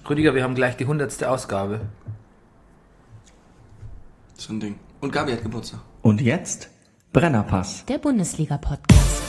Rüdiger, wir haben gleich die 100. Ausgabe. So ein Ding. Und Gabi hat Geburtstag. Und jetzt Brennerpass. Der Bundesliga-Podcast.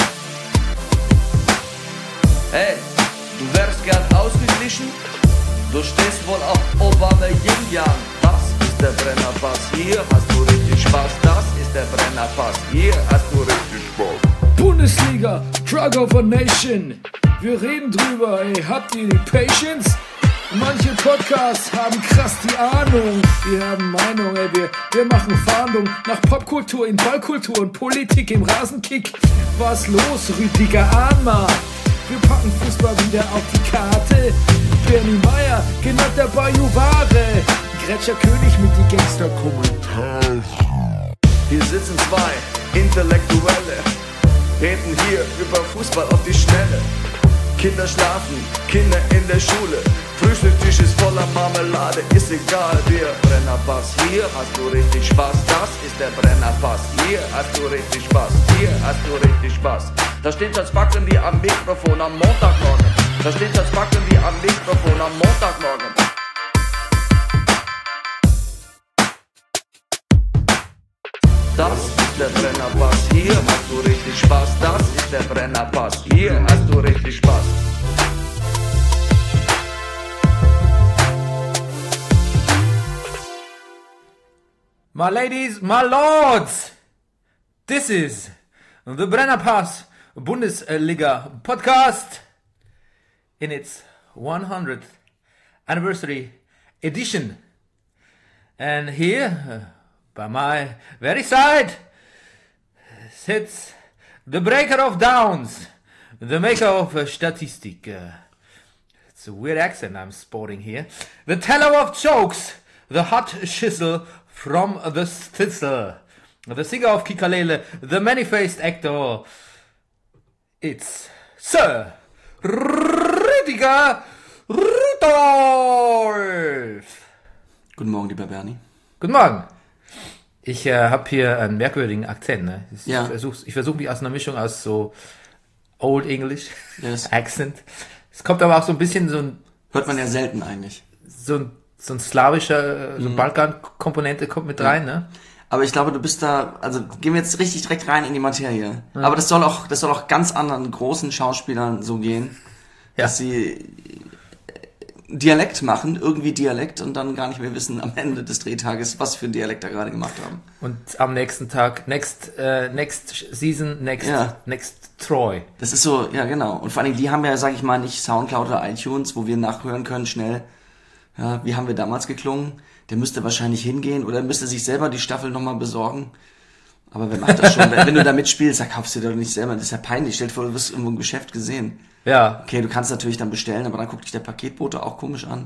Hey, du wärst gern ausgeglichen? Du stehst wohl auf Obama Yin-Yang. Das ist der Brennerpass, hier hast du richtig Spaß. Das ist der Brennerpass, hier hast du richtig Spaß. Bundesliga, Drug of a Nation. Wir reden drüber, ey, habt ihr die Patience? Manche Podcasts haben krass die Ahnung. Wir haben Meinung, ey, wir machen Fahndung nach Popkultur in Ballkultur und Politik im Rasenkick. Was los, Rüdiger Ahnma? Wir packen Fußball wieder auf die Karte. Bernie Meyer, genannt der Bajuware. Gretscher König mit die Gangster-Kommentare. Hier sitzen zwei Intellektuelle, reden hier über Fußball auf die Schnelle. Kinder schlafen, Kinder in der Schule. Frühstückstisch ist voller Marmelade, ist egal, wir Brennerpass. Hier hast du richtig Spaß, das ist der Brennerpass. Hier hast du richtig Spaß, hier hast du richtig Spaß. Da steht das Backen wie am Mikrofon am Montagmorgen. Da steht das Backen wie am Mikrofon am Montagmorgen. Das ist der Brennerpass, hier hast du richtig Spaß. Das ist der Brennerpass, hier hast du richtig Spaß. My ladies, my lords, this is the Brennerpass Bundesliga podcast in its 100th anniversary edition. And here, by my very side, sits the breaker of downs, the maker of Statistik. It's a weird accent I'm sporting here. The teller of jokes, the hot schissel from the Stitzel, the singer of Kikalele, the many-faced actor. It's Sir Rüdiger Rudolph. Guten Morgen, lieber Bernie. Guten Morgen. Ich habe hier einen merkwürdigen Akzent. Ne? Ja. Ich versuche mich aus einer Mischung aus so Old English Yes. Accent. Es kommt aber auch so ein bisschen Hört man ja selten eigentlich. so ein slawischer, so ein Balkan-Komponente kommt mit rein, ne? Aber ich glaube, du bist da, also gehen wir jetzt richtig direkt rein in die Materie. Ja. Aber das soll auch ganz anderen großen Schauspielern so gehen, Ja. dass sie Dialekt machen, irgendwie Dialekt und dann gar nicht mehr wissen am Ende des Drehtages, was für einen Dialekt da gerade gemacht haben. Und am nächsten Tag, next season, next Troy. Das ist so, ja genau. Und vor allem, die haben ja, sag ich mal, nicht Soundcloud oder iTunes, wo wir nachhören können schnell. Ja, wie haben wir damals geklungen? Der müsste wahrscheinlich hingehen oder müsste sich selber die Staffel nochmal besorgen. Aber wer macht das schon? Wenn du da mitspielst, dann kaufst du dir doch nicht selber. Das ist ja peinlich. Stell dir vor, du wirst irgendwo im Geschäft gesehen. Ja. Okay, du kannst natürlich dann bestellen, aber dann guckt dich der Paketbote auch komisch an.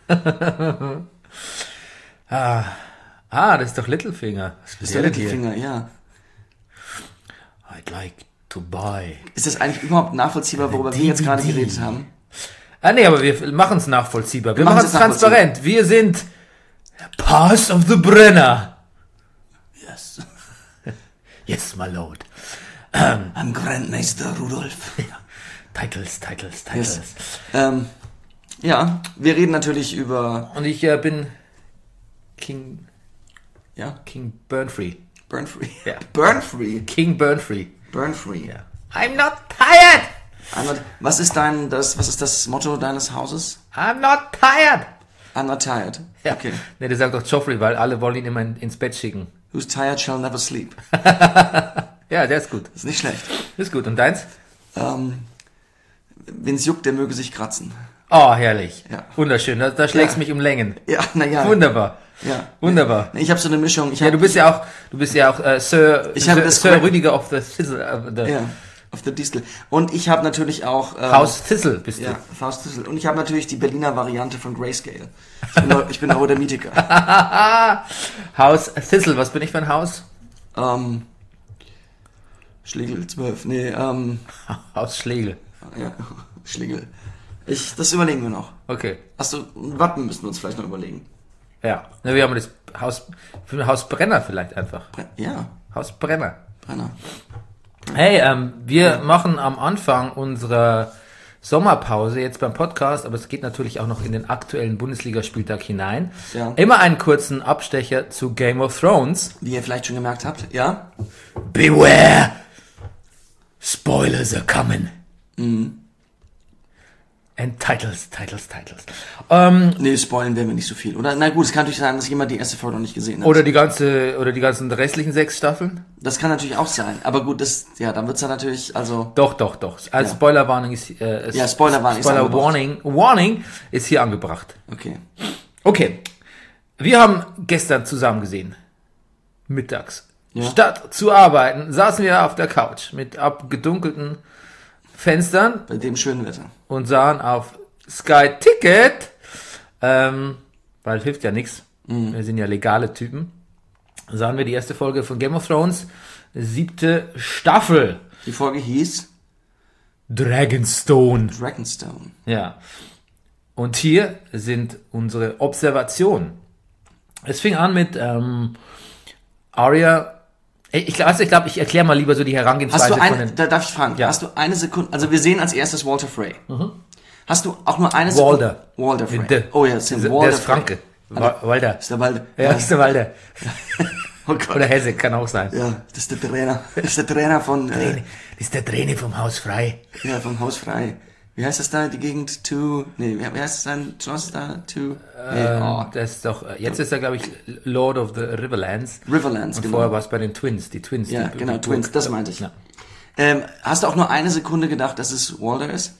Das ist doch Littlefinger. Was Das ist der passiert hier? Littlefinger, ja. I'd like to buy. Ist das eigentlich überhaupt nachvollziehbar, worüber wir jetzt gerade geredet haben? Nee, aber wir machen es nachvollziehbar. Wir machen machen es es transparent. Wir sind Pass of the Brenner. Yes. Yes, my lord. Am Grandmeister Rudolf. Titles. Yes. Ja, wir reden natürlich über... Und ich bin King Burnfree. Burnfree. Ja. Burnfree. King Burnfree. Burnfree. Ja. I'm not tired. Was ist das Motto deines Hauses? I'm not tired. I'm not tired. Ja. Okay. Ne, der sagt doch Joffrey, weil alle wollen ihn immer ins Bett schicken. Who's tired shall never sleep. Ja, der ist gut. Ist nicht schlecht. Ist gut. Und deins? Wenn's juckt, der möge sich kratzen. Oh, herrlich. Ja. Wunderschön. Da schlägst mich um Längen. Ja, naja. Wunderbar. Ja. Wunderbar. Ich habe so eine Mischung. Ja, du bist ja auch Sir Rüdiger of the Thistle. Ja, auf der Distel. Und ich habe natürlich auch... Haus Thistle bist du. Ja, Faust Thistle. Und ich habe natürlich die Berliner Variante von Grayscale. Ich bin Neurodermitiker. Haus Thistle, was bin ich für ein Haus? Schlegel 12. Nee, Haus Schlegel. ja, Schlegel. Das überlegen wir noch. Okay. Wappen müssen wir uns vielleicht noch überlegen. Ja. Na, wir haben das Haus Brenner vielleicht einfach. Ja, Haus Brenner. Brenner. Hey, wir machen am Anfang unserer Sommerpause jetzt beim Podcast, aber es geht natürlich auch noch in den aktuellen Bundesligaspieltag hinein. Ja. Immer einen kurzen Abstecher zu Game of Thrones. Wie ihr vielleicht schon gemerkt habt, ja? Beware! Spoilers are coming. And Titles. Nee, spoilen werden wir nicht so viel. Oder? Na gut, es kann natürlich sein, dass jemand die erste Folge noch nicht gesehen hat. Oder die ganzen restlichen 6 Staffeln. Das kann natürlich auch sein. Aber gut, dann wird's ja natürlich, also... Doch. Als Spoilerwarnung ist... Warning ist hier angebracht. Okay. Wir haben gestern zusammen gesehen. Mittags. Ja. Statt zu arbeiten, saßen wir auf der Couch mit abgedunkelten Fenstern. Bei dem schönen Wetter. Und sahen auf Sky Ticket, weil hilft ja nichts. Wir sind ja legale Typen. Sahen wir die erste Folge von Game of Thrones, 7. Staffel. Die Folge hieß Dragonstone. Ja. Und hier sind unsere Observationen. Es fing an mit Arya. Ich glaube, ich erkläre mal lieber so die Herangehensweise da darf ich fragen, hast du eine Sekunde, also wir sehen als erstes Walter Frey. Hast du auch nur eine Sekunde? Walter Frey. Der ist Franke. Walter. Ist der Walter. Ja, ist der Walter. Oh Gott. Oder Hesse, kann auch sein. Ja, das ist der Trainer. Das ist der Trainer von... Das ist der Trainer vom Haus Frei. Ja, vom Haus Frei. Wie heißt das da, die Gegend wie heißt das dann? Schloss da? Das ist doch, jetzt ist er, glaube ich, Lord of the Riverlands. Und genau. Vorher war es bei den Twins, die Twins. Ja, genau, Twins, das meinte ich. Ja. Hast du auch nur eine Sekunde gedacht, dass es Walter ist?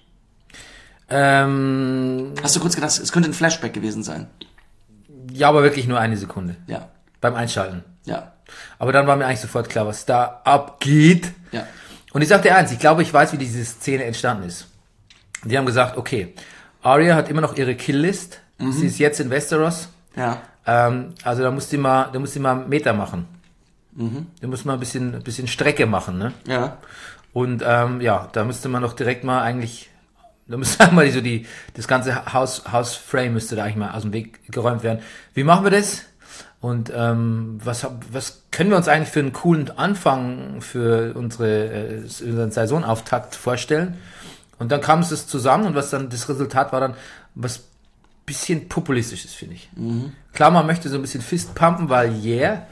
Hast du kurz gedacht, es könnte ein Flashback gewesen sein? Ja, aber wirklich nur eine Sekunde. Ja. Beim Einschalten. Ja. Aber dann war mir eigentlich sofort klar, was da abgeht. Ja. Und ich sag dir eins, ich glaube, ich weiß, wie diese Szene entstanden ist. Die haben gesagt, okay, Arya hat immer noch ihre Killlist. Sie ist jetzt in Westeros. Ja. Also da musst du mal Meter machen. Da muss man ein bisschen Strecke machen, ne? Ja. Und da müsste man doch direkt mal eigentlich, da müsste einmal das ganze Hausframe müsste da eigentlich mal aus dem Weg geräumt werden. Wie machen wir das? Und was können wir uns eigentlich für einen coolen Anfang für unseren Saisonauftakt vorstellen? Und dann kam es zusammen und was dann das Resultat war dann was bisschen populistisches, finde ich. Klar, man möchte so ein bisschen Fistpumpen, weil Ja.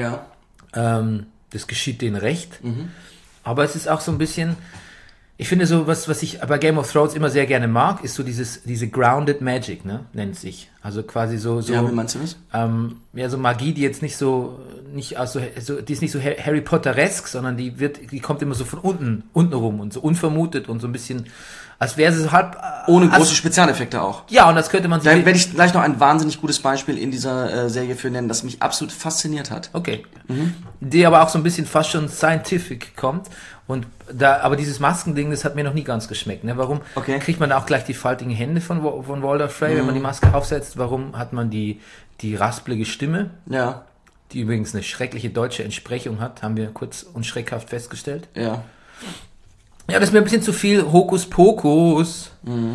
Das geschieht denen recht. Aber es ist auch so ein bisschen, ich finde so, was ich bei Game of Thrones immer sehr gerne mag, ist so diese Grounded Magic, ne, nennt es sich. Also quasi so. Ja, wie meinst du das? So Magie, die jetzt die ist nicht so Harry Potteresk, sondern die kommt immer so von unten rum und so unvermutet und so ein bisschen, als wäre sie so halb... Ohne große Spezialeffekte auch. Ja, und das könnte man sich... Da werde ich gleich noch ein wahnsinnig gutes Beispiel in dieser Serie für nennen, das mich absolut fasziniert hat. Okay. Die aber auch so ein bisschen fast schon scientific kommt. Und aber dieses Maskending, das hat mir noch nie ganz geschmeckt. Ne? Warum kriegt man auch gleich die faltigen Hände von Walder Frey, wenn man die Maske aufsetzt? Warum hat man die raspelige Stimme? Ja. Die übrigens eine schreckliche deutsche Entsprechung hat, haben wir kurz und schreckhaft festgestellt. Ja. Ja, das ist mir ein bisschen zu viel Hokuspokus.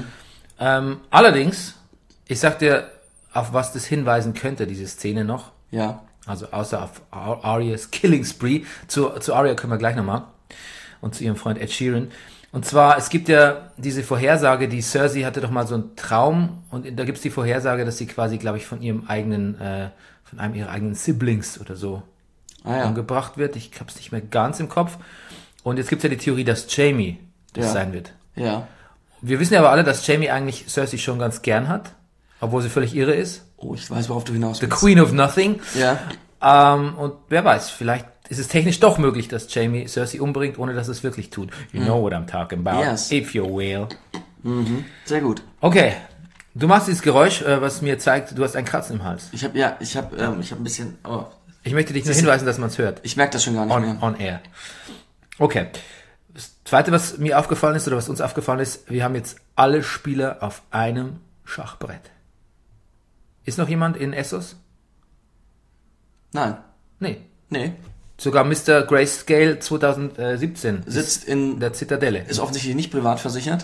Allerdings, ich sag dir, auf was das hinweisen könnte, diese Szene noch. Ja. Also außer auf Aryas Killing Spree. Zu Arya können wir gleich nochmal. Und zu ihrem Freund Ed Sheeran. Und zwar, es gibt ja diese Vorhersage, die Cersei hatte doch mal so einen Traum. Und da gibt's die Vorhersage, dass sie quasi, glaube ich, von einem ihrer eigenen Siblings oder so umgebracht wird. Ich hab's nicht mehr ganz im Kopf. Und jetzt gibt's ja die Theorie, dass Jaime das sein wird. Ja. Wir wissen ja aber alle, dass Jaime eigentlich Cersei schon ganz gern hat. Obwohl sie völlig irre ist. Oh, ich weiß, worauf du hinaus willst. The Queen of Nothing. Ja. Und wer weiß, vielleicht ist es technisch doch möglich, dass Jaime Cersei umbringt, ohne dass es wirklich tut. You know what I'm talking about. Yes. If you will. Sehr gut. Okay. Du machst dieses Geräusch, was mir zeigt, du hast ein Kratzen im Hals. Ich habe ein bisschen... Oh. Ich möchte dich nur hinweisen, dass man es hört. Ich merke das schon gar nicht mehr. On air. Okay. Das Zweite, was mir aufgefallen ist, oder was uns aufgefallen ist, wir haben jetzt alle Spieler auf einem Schachbrett. Ist noch jemand in Essos? Nein. Nee. Sogar Mr. Grayscale 2017 sitzt in der Zitadelle. Ist offensichtlich nicht privat versichert.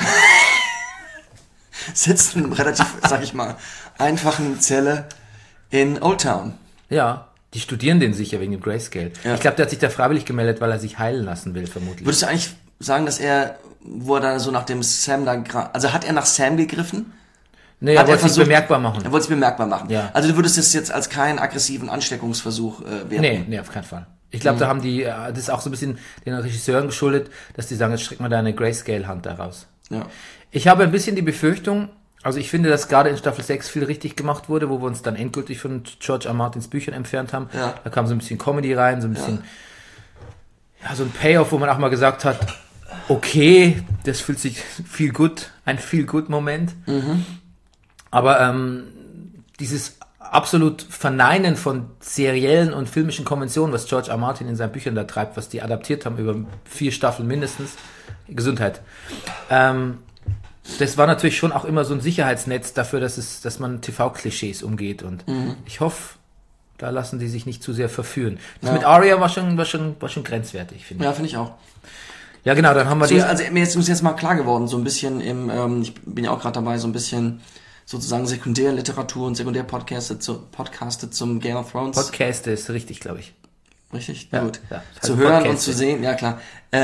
Sitzt in einem relativ, sag ich mal, einfachen Zelle in Old Town. Ja, die studieren den sicher wegen dem Grayscale. Ja. Ich glaube, der hat sich da freiwillig gemeldet, weil er sich heilen lassen will, vermutlich. Würdest du eigentlich sagen, dass wo er da so nach dem Sam also hat er nach Sam gegriffen? Nee, er wollte es bemerkbar machen. Er wollte es bemerkbar machen. Ja. Also du würdest es jetzt als keinen aggressiven Ansteckungsversuch werten? Nee, auf keinen Fall. Ich glaube, da haben die, das ist auch so ein bisschen den Regisseuren geschuldet, dass die sagen, jetzt streck mal deine Grayscale-Hand da raus. Ja. Ich habe ein bisschen die Befürchtung, also ich finde, dass gerade in Staffel 6 viel richtig gemacht wurde, wo wir uns dann endgültig von George R. Martins Büchern entfernt haben. Ja. Da kam so ein bisschen Comedy rein, so ein bisschen, so ein Payoff, wo man auch mal gesagt hat, okay, das fühlt sich ein Feel-Good-Moment. Aber dieses absolut Verneinen von seriellen und filmischen Konventionen, was George R. Martin in seinen Büchern da treibt, was die adaptiert haben über 4 Staffeln mindestens, Gesundheit. Das war natürlich schon auch immer so ein Sicherheitsnetz dafür, dass man TV-Klischees umgeht. Und ich hoffe, da lassen die sich nicht zu sehr verführen. Das mit Arya war schon grenzwertig, finde ich. Ja, finde ich auch. Ja, genau, dann haben wir Also mir ist jetzt mal klar geworden, so ein bisschen ich bin ja auch gerade dabei, so ein bisschen sozusagen Sekundärliteratur und Sekundärpodcaste zum Game of Thrones. Podcaste ist richtig, glaube ich. Richtig? Ja, Gut. ja, das zu heißt hören Podcaste. und zu sehen, ja klar.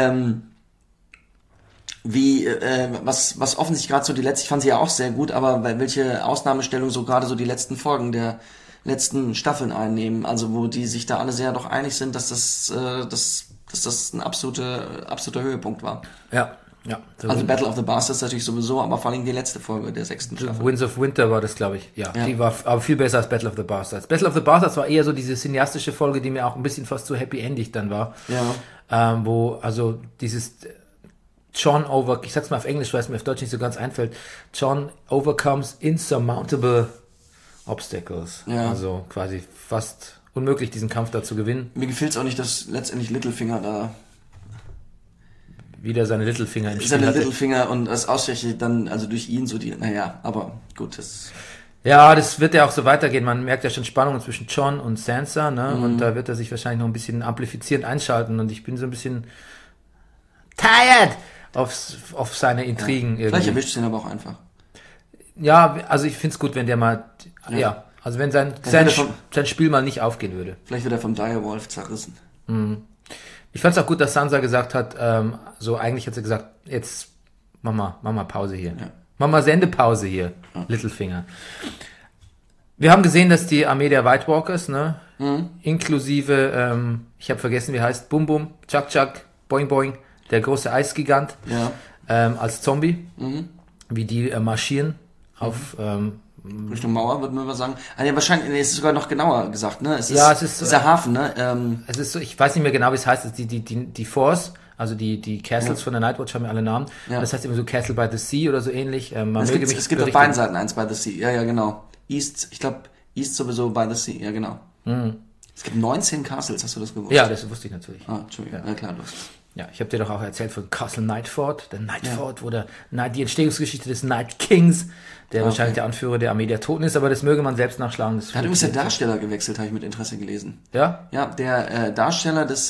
Was offensichtlich gerade so ich fand sie ja auch sehr gut, aber welche Ausnahmestellung so gerade so die letzten Folgen der letzten Staffeln einnehmen, also wo die sich da alle sehr doch einig sind, dass das ein absoluter Höhepunkt war. Ja. Also Battle of the Bastards natürlich sowieso, aber vor allem die letzte Folge der 6. Staffel. Winds of Winter war das, glaube ich. Ja, die war aber viel besser als Battle of the Bastards. Battle of the Bastards war eher so diese cineastische Folge, die mir auch ein bisschen fast so happy-endig dann war. Ja. Wo also dieses ich sag's mal auf Englisch, weil es mir auf Deutsch nicht so ganz einfällt. John overcomes insurmountable obstacles. Ja. Also quasi fast unmöglich, diesen Kampf da zu gewinnen. Mir gefällt es auch nicht, dass letztendlich Littlefinger da wieder seine Littlefinger im Spiel seine hatte. Littlefinger und das ausgerechnet dann, also durch ihn so aber gut, Ja, das wird ja auch so weitergehen. Man merkt ja schon Spannungen zwischen Jon und Sansa, ne? Und da wird er sich wahrscheinlich noch ein bisschen amplifizierend einschalten und ich bin so ein bisschen tired auf seine Intrigen irgendwie. Vielleicht erwischt ihn aber auch einfach. Ja, also ich find's gut, wenn der mal, also wenn sein Spiel mal nicht aufgehen würde. Vielleicht wird er vom Direwolf zerrissen. Ich fand's auch gut, dass Sansa gesagt hat, so eigentlich hat sie gesagt, jetzt mach mal Pause hier. Ja. Mach mal Sendepause hier, Littlefinger. Wir haben gesehen, dass die Armee der White Walkers, ne, inklusive, ich habe vergessen, wie heißt, Bum Bum, Chuck Chuck, Boing Boing, der große Eisgigant, als Zombie, wie die marschieren auf Richtung Mauer, würde man mal sagen. Also wahrscheinlich, ist es sogar noch genauer gesagt, ne? Es ist dieser Hafen, ne? Es ist so, ich weiß nicht mehr genau, wie es heißt, die Force, also die Castles von der Nightwatch haben ja alle Namen. Ja. Das heißt immer so Castle by the Sea oder so ähnlich. Es gibt auf beiden Seiten eins by the Sea. Ja, genau. East sowieso by the Sea. Ja, genau. Es gibt 19 Castles, hast du das gewusst? Ja, das wusste ich natürlich. Entschuldigung. Ja, klar, du hast Ja, ich habe dir doch auch erzählt von Castle Nightford, wo die Entstehungsgeschichte des Night Kings, der wahrscheinlich der Anführer der Armee der Toten ist, aber das möge man selbst nachschlagen. Da hat übrigens der Darsteller gewechselt, habe ich mit Interesse gelesen. Ja? Ja, der Darsteller des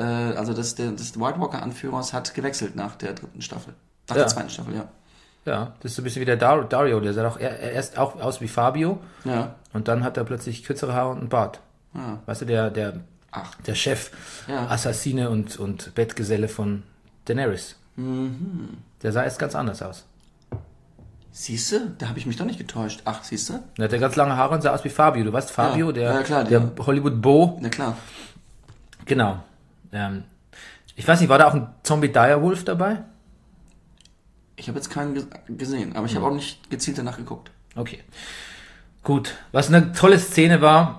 White Walker Anführers hat gewechselt nach der 3. Staffel. Nach der 2. Staffel, ja. Ja, das ist so ein bisschen wie der Dario, der sah doch erst auch aus wie Fabio. Ja. Und dann hat er plötzlich kürzere Haare und einen Bart. Ja. Weißt du, der Chef, Assassine und Bettgeselle von Daenerys. Der sah erst ganz anders aus. Siehst du? Da habe ich mich doch nicht getäuscht. Ach, siehst du? Er hatte ganz lange Haare und sah aus wie Fabio. Du weißt, Fabio, der Hollywood-Beau. Na klar. Genau. Ich weiß nicht, war da auch ein Zombie-Direwolf dabei? Ich habe jetzt keinen gesehen, aber ich habe auch nicht gezielt danach geguckt. Okay. Gut. Was eine tolle Szene war,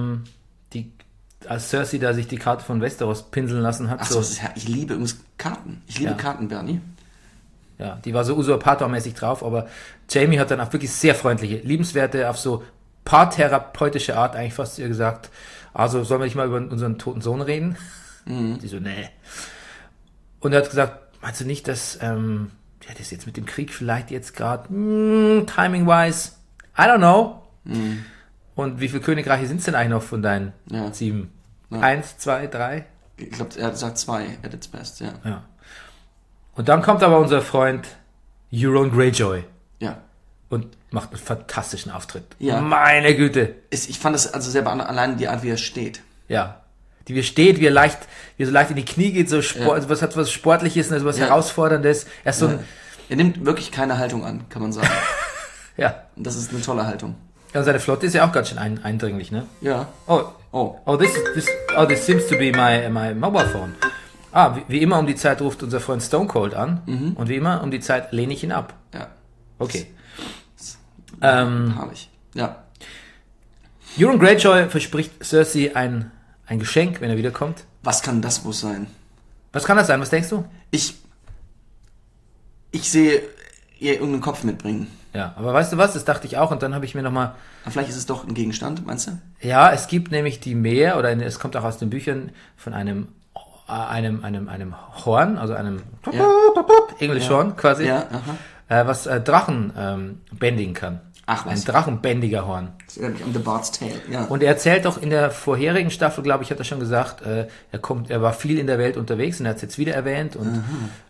als Cersei da sich die Karte von Westeros pinseln lassen hat. Ach so, ich liebe übrigens Karten. Ich liebe Karten, Bernie. Ja, die war so usurpatormäßig drauf, aber Jaime hat dann auch wirklich sehr freundliche, liebenswerte, auf so paartherapeutische Art eigentlich fast zu ihr gesagt, also sollen wir nicht mal über unseren toten Sohn reden? Die so, nee. Und er hat gesagt, meinst du nicht, dass das jetzt mit dem Krieg vielleicht jetzt gerade timing-wise, I don't know. Und wie viele Königreiche sind es denn eigentlich noch von deinen 7? Ja. 1, 2, 3? Ich glaube, er sagt 2 at its best, ja. Und dann kommt aber unser Freund Euron Greyjoy. Ja. Und macht einen fantastischen Auftritt. Ja. Meine Güte. Ich fand es also sehr allein die Art, wie er steht. Ja. wie er steht, wie er so leicht in die Knie geht, so also was Sportliches, also was Herausforderndes. Er ist so ein, er nimmt wirklich keine Haltung an, kann man sagen. ja. Und das ist eine tolle Haltung. Ja, seine Flotte ist ja auch ganz schön eindringlich, ne? Ja. This seems to be my mobile phone. Wie immer um die Zeit ruft unser Freund Stone Cold an und wie immer um die Zeit lehne ich ihn ab. Ja. Okay. Herrlich. Ja. Euron Greyjoy verspricht Cersei ein Geschenk, wenn er wiederkommt. Was kann das wohl sein? Was kann das sein? Was denkst du? Ich sehe ihr irgendeinen Kopf mitbringen. Ja, aber weißt du was? Das dachte ich auch und dann habe ich mir nochmal... Aber vielleicht ist es doch ein Gegenstand, meinst du? Ja, es gibt nämlich die Meer, oder es kommt auch aus den Büchern von einem Horn, also einem English Horn quasi, was Drachen bändigen kann. Ach was. Ein drachenbändiger Horn. Das erinnert mich an The Bard's Tale, ja. Und er erzählt auch in der vorherigen Staffel, glaube ich, hat er schon gesagt, er war viel in der Welt unterwegs und er hat es jetzt wieder erwähnt und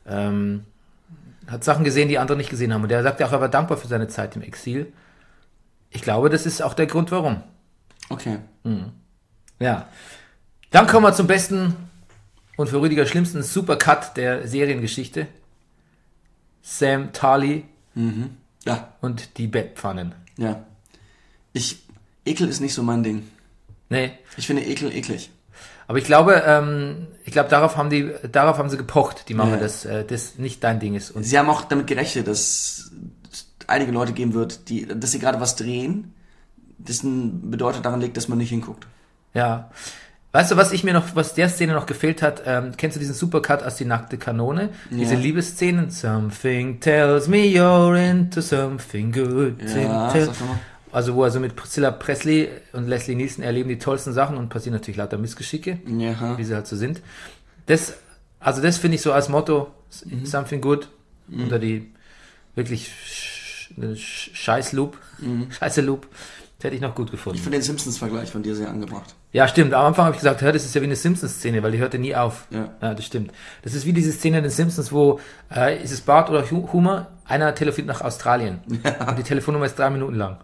hat Sachen gesehen, die andere nicht gesehen haben. Und er sagt ja auch, er war dankbar für seine Zeit im Exil. Ich glaube, das ist auch der Grund, warum. Okay. Ja. Dann kommen wir zum besten und für Rüdiger schlimmsten Supercut der Seriengeschichte. Sam Tarly Ja. und die Bettpfannen. Ja. Ekel ist nicht so mein Ding. Nee. Ich finde Ekel eklig. Aber ich glaube, darauf haben sie gepocht, die Mama, dass das nicht dein Ding ist. Und Sie haben auch damit gerechnet, dass einige Leute geben wird, dass sie gerade was drehen, das bedeutet daran liegt, dass man nicht hinguckt. ja. Weißt du, was der Szene noch gefehlt hat? Kennst du diesen Supercut aus Die nackte Kanone? Diese Liebesszenen? Something tells me you're into something good. Ja, sag mal. Also wo also mit Priscilla Presley und Leslie Nielsen erleben die tollsten Sachen und passieren natürlich lauter Missgeschicke, wie sie halt so sind. Das finde ich so als Motto, something good, unter die wirklich Scheiße Loop. Das hätte ich noch gut gefunden. Ich finde den Simpsons-Vergleich von dir sehr angebracht. Ja, stimmt. Am Anfang habe ich gesagt, das ist ja wie eine Simpsons-Szene, weil die hörte nie auf. Ja. Ja, das stimmt. Das ist wie diese Szene in den Simpsons, wo, ist es Bart oder Homer? Einer telefoniert nach Australien. Ja. Und die Telefonnummer ist 3 Minuten lang.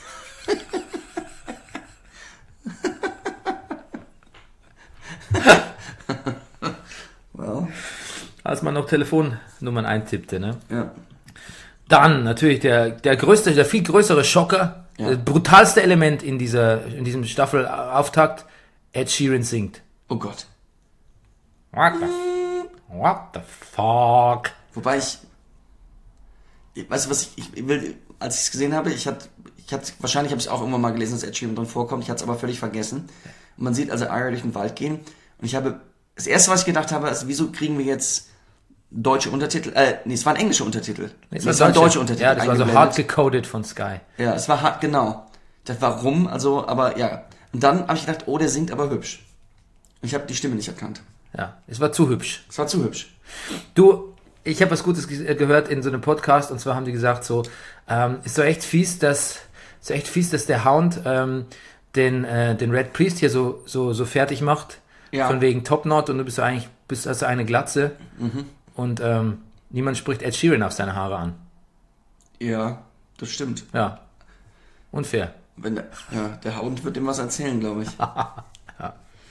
Well. Als man noch Telefonnummern eintippte, ne? Ja. Dann natürlich der viel größere Schocker, das brutalste Element in diesem Staffelauftakt, Ed Sheeran singt. Oh Gott. What the fuck? Wobei weißt du was, ich will, als ich es gesehen habe, wahrscheinlich habe ich es auch irgendwann mal gelesen, dass Ed Sheeran drin vorkommt, ich hatte es aber völlig vergessen. Und man sieht also Arya durch den Wald gehen und das erste, was ich gedacht habe, ist, wieso kriegen wir jetzt deutsche Untertitel? Es waren englische Untertitel. Es waren deutsche Untertitel. Ja, das war so hart gecoded von Sky. Ja, es war hart, genau. Das warum, also, aber ja. Und dann habe ich gedacht, oh, der singt aber hübsch. Ich habe die Stimme nicht erkannt. Ja, es war zu hübsch. Es war zu hübsch. Du, ich habe was Gutes gehört in so einem Podcast und zwar haben die gesagt so, ist so echt fies, dass der Hound den Red Priest hier so fertig macht. Ja. Von wegen Top Knot und du bist also eine Glatze. Und niemand spricht Ed Sheeran auf seine Haare an. Ja, das stimmt. Ja. Unfair. Der Hound wird ihm was erzählen, glaube ich. Ja.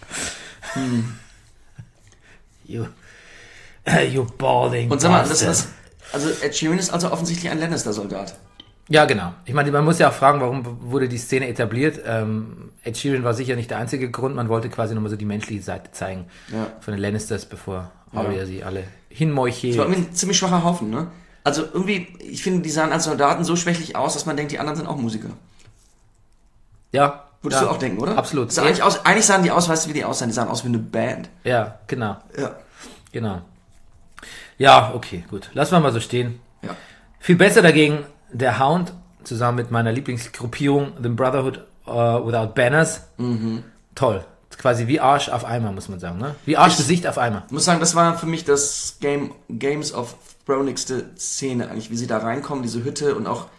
You balding. Und sag mal, also Ed Sheeran ist also offensichtlich ein Lannister-Soldat. Ja, genau. Ich meine, man muss ja auch fragen, warum wurde die Szene etabliert? Ed Sheeran war sicher nicht der einzige Grund. Man wollte quasi nochmal so die menschliche Seite zeigen von den Lannisters, bevor Arya sie alle hinmeuchelt. Das war irgendwie ein ziemlich schwacher Haufen, ne? Also irgendwie, ich finde, die sahen als Soldaten so schwächlich aus, dass man denkt, die anderen sind auch Musiker. Ja. Würdest du auch denken, oder? Absolut. Eigentlich sahen die aus, weißt du, wie die aussahen? Die sahen aus wie eine Band. Ja, genau. Ja. Genau. Ja, okay, gut. Lassen wir mal so stehen. Ja. Viel besser dagegen der Hound, zusammen mit meiner Lieblingsgruppierung, The Brotherhood Without Banners. Toll. Quasi wie Arsch auf Eimer, muss man sagen, ne? Wie Arschgesicht auf Eimer. Ich muss sagen, das war für mich das Games of Thrones-igste Szene eigentlich, wie sie da reinkommen, diese Hütte und auch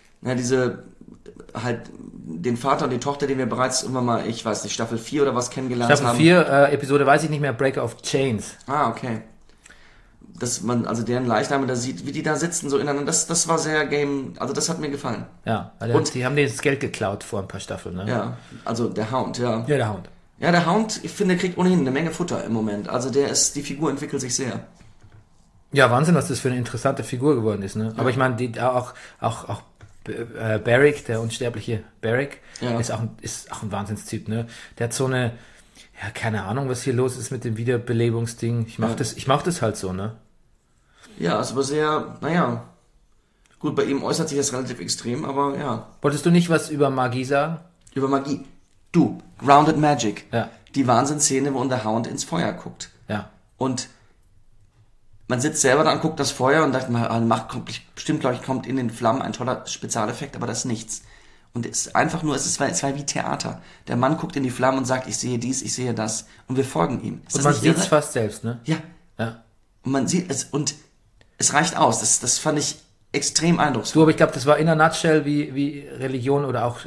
den Vater und die Tochter, den wir bereits irgendwann mal, ich weiß nicht, Staffel 4 oder was kennengelernt haben. Staffel 4, Episode weiß ich nicht mehr, Breaker of Chains. Ah, okay. Dass man also deren Leichname da sieht, wie die da sitzen, so ineinander, das war sehr also das hat mir gefallen. Ja, weil die haben denen das Geld geklaut vor ein paar Staffeln, ne? Ja, also der Hound, ja. Ja, der Hound. Ja, der Hound, ich finde, kriegt ohnehin eine Menge Futter im Moment. Also die Figur entwickelt sich sehr. Ja, Wahnsinn, was das für eine interessante Figur geworden ist, ne? Aber ich meine, auch Barrick, der unsterbliche Barrick, ist auch ein Wahnsinnstyp, ne? Der hat so eine, ja, keine Ahnung, was hier los ist mit dem Wiederbelebungsding. Ich mach das halt so, ne? Ja, ist aber sehr, naja. Gut, bei ihm äußert sich das relativ extrem, aber ja. Wolltest du nicht was über Magie sagen? Über Magie. Du, Grounded Magic. Ja. Die Wahnsinnsszene, wo der Hound ins Feuer guckt. Ja. Und man sitzt selber da und guckt das Feuer und sagt, bestimmt, glaube ich, kommt in den Flammen ein toller Spezialeffekt, aber das ist nichts. Und es ist einfach nur, es war wie Theater. Der Mann guckt in die Flammen und sagt, ich sehe dies, ich sehe das. Und wir folgen ihm. Und man sieht es fast selbst, ne? Ja. Und man sieht es und es reicht aus. Das fand ich extrem eindrucksvoll. Du, aber ich glaube, das war in a nutshell, wie Religion oder auch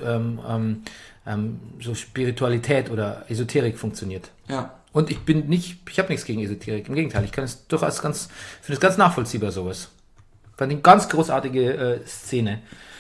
so Spiritualität oder Esoterik funktioniert. Ja. Und ich habe nichts gegen Esoterik. Im Gegenteil, ich kann es durchaus finde es ganz nachvollziehbar, sowas. Fand ich eine ganz großartige Szene.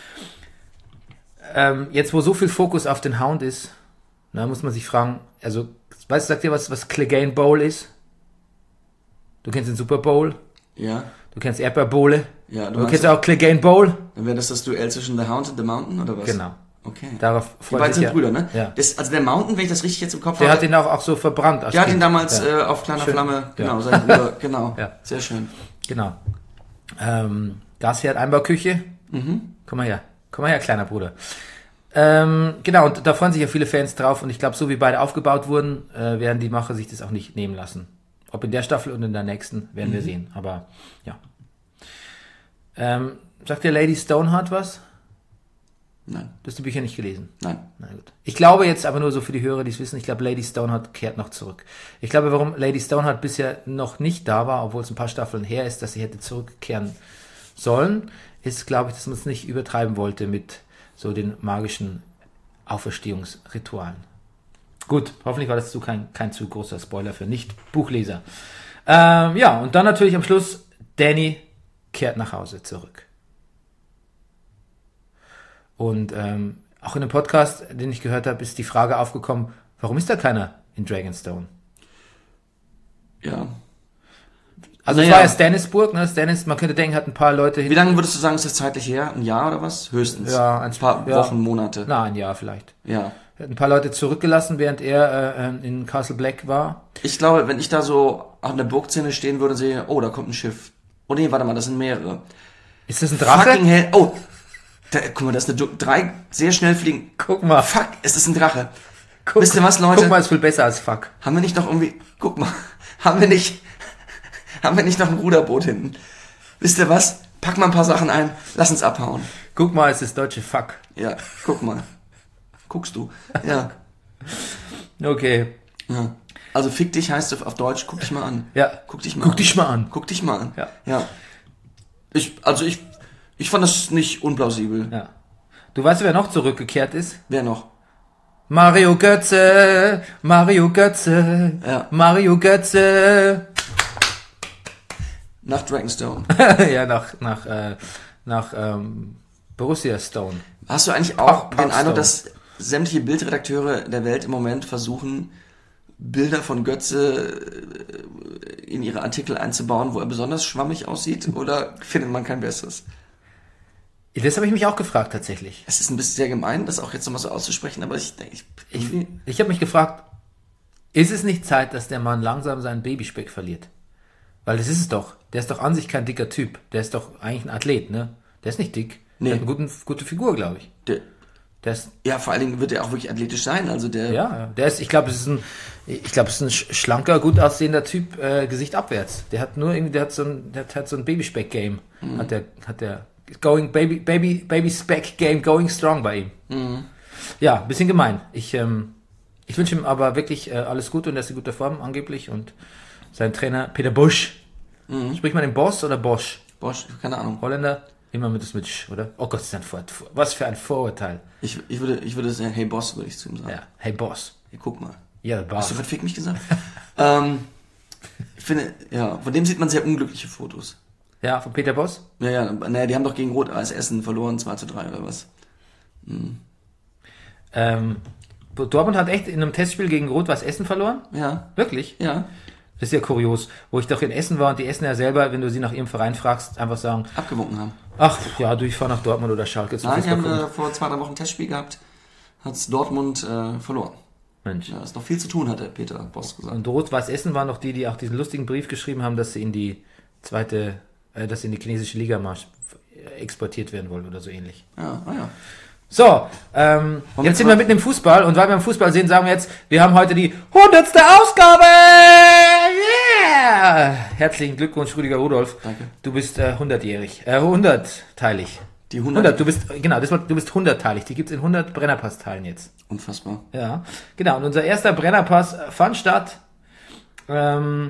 Jetzt, wo so viel Fokus auf den Hound ist, muss man sich fragen, also, sagt ihr, was Clegane Bowl ist? Du kennst den Super Bowl? Ja. Du kennst Erdbeerbowle? Ja. Du kennst auch Clegane Bowl? Dann wäre das Duell zwischen The Hound und The Mountain, oder was? Genau. Okay. Darauf Die freut beiden sich sind Brüder, ne? Ja. Also der Mountain, wenn ich das richtig jetzt im Kopf Der habe. hat ihn auch so verbrannt. Der hat ihn damals auf kleiner Schön. Flamme, genau, Ja. sein Bruder, genau. Ja. Sehr schön. Genau. Gasherd, Einbauküche. Komm mal her, kleiner Bruder. Genau, und da freuen sich ja viele Fans drauf und ich glaube, so wie beide aufgebaut wurden, werden die Macher sich das auch nicht nehmen lassen. Ob in der Staffel und in der nächsten, werden wir sehen. Aber ja. Sagt dir Lady Stoneheart was? Nein. Du hast die Bücher nicht gelesen? Nein. Na gut. Ich glaube jetzt aber nur so für die Hörer, die es wissen, ich glaube, Lady Stoneheart kehrt noch zurück. Ich glaube, warum Lady Stoneheart bisher noch nicht da war, obwohl es ein paar Staffeln her ist, dass sie hätte zurückkehren sollen, ist, glaube ich, dass man es nicht übertreiben wollte mit so den magischen Auferstehungsritualen. Gut, hoffentlich war das kein zu großer Spoiler für Nicht-Buchleser. Ja, und dann natürlich am Schluss, Danny kehrt nach Hause zurück. Und auch in dem Podcast, den ich gehört habe, ist die Frage aufgekommen, warum ist da keiner in Dragonstone? Ja. Also es war ja Stannisburg, ne? Stannis, man könnte denken, hat ein paar Leute... Wie lange würdest du sagen, ist das zeitlich her? Ein Jahr oder was? Höchstens. Ja, ein paar Wochen, Monate. Na, ein Jahr vielleicht. Ja. Er hat ein paar Leute zurückgelassen, während er in Castle Black war. Ich glaube, wenn ich da so an der Burgszene stehen würde und sehe, oh, da kommt ein Schiff. Oh nee, warte mal, das sind mehrere. Ist das ein Drache? Fucking hell. Oh, guck mal, das ist eine 3 sehr schnell fliegen. Guck mal. Fuck, es ist ein Drache. Wisst ihr was, Leute? Guck mal, ist viel besser als fuck. Haben wir nicht noch irgendwie, guck mal, haben wir nicht noch ein Ruderboot hinten? Wisst ihr was? Pack mal ein paar Sachen ein, lass uns abhauen. Guck mal, es ist deutsche fuck. Ja, guck mal. Guckst du? Ja. Okay. Ja. Also fick dich heißt auf Deutsch, guck dich mal an. Ja. Guck dich mal an. Guck dich mal an. Ja. Ja. Ich fand das nicht unplausibel. Ja. Du weißt, wer noch zurückgekehrt ist? Wer noch? Mario Götze. Ja. Mario Götze. Nach Dragonstone. Ja, nach Borussia Stone. Hast du eigentlich auch den Parkstone. Eindruck, dass sämtliche Bildredakteure der Welt im Moment versuchen, Bilder von Götze in ihre Artikel einzubauen, wo er besonders schwammig aussieht? Oder findet man kein besseres? Das habe ich mich auch gefragt, tatsächlich. Es ist ein bisschen sehr gemein, das auch jetzt nochmal so auszusprechen, aber ich Ich habe mich gefragt, ist es nicht Zeit, dass der Mann langsam seinen Babyspeck verliert? Weil das ist es doch. Der ist doch an sich kein dicker Typ. Der ist doch eigentlich ein Athlet, ne? Der ist nicht dick. Nee. Der hat eine gute Figur, glaube ich. Der ist, ja, vor allen Dingen wird er auch wirklich athletisch sein. Also der ist, ich glaube, es ist ein schlanker, gut aussehender Typ, Gesicht abwärts. Der hat nur irgendwie, der hat so ein Babyspeck-Game. Hat der Baby-Spec-Game going strong bei ihm. Ja, ein bisschen gemein. Ich wünsche ihm aber wirklich alles Gute und er ist in guter Form angeblich und sein Trainer Peter Bosch. Spricht man den Boss oder Bosch? Bosch, keine Ahnung. Holländer? Immer mit das mit Sch, oder? Oh Gott, was für ein Vorurteil. Ich würde sagen, hey Boss, würde ich zu ihm sagen. Ja, hey Boss. Hey, guck mal. Ja, Boss. Hast du gerade Fick mich gesagt? Ich finde, ja, von dem sieht man sehr unglückliche Fotos. Ja, von Peter Boss? Ja, naja, die haben doch gegen Rot-Eis Essen verloren, 2:3 oder was. Dortmund hat echt in einem Testspiel gegen Rot-Weiß Essen verloren? Ja. Wirklich? Ja. Das ist ja kurios. Wo ich doch in Essen war und die Essen ja selber, wenn du sie nach ihrem Verein fragst, einfach sagen, Abgewunken haben. ach ja, ich fahre nach Dortmund oder Schalke. Nein, die haben vor 2-3 Wochen ein Testspiel gehabt, hat Dortmund verloren. Mensch. Ja, ist noch viel zu tun, hat der Peter Bosz gesagt. Und Rot-Weiß Essen waren noch die auch diesen lustigen Brief geschrieben haben, dass sie in die dass sie in die chinesische Liga exportiert werden wollen oder so ähnlich. Ja, ja. So, jetzt sind wir mitten im Fußball und weil wir im Fußball sehen, sagen wir jetzt, wir haben heute die 100. Ausgabe! Yeah! Herzlichen Glückwunsch, Rüdiger Rudolph. Danke. Du bist 100-teilig. Die 100. Du bist 100-teilig. Die gibt's in 100 Brennerpass-Teilen jetzt. Unfassbar. Ja, genau. Und unser erster Brennerpass fand statt Am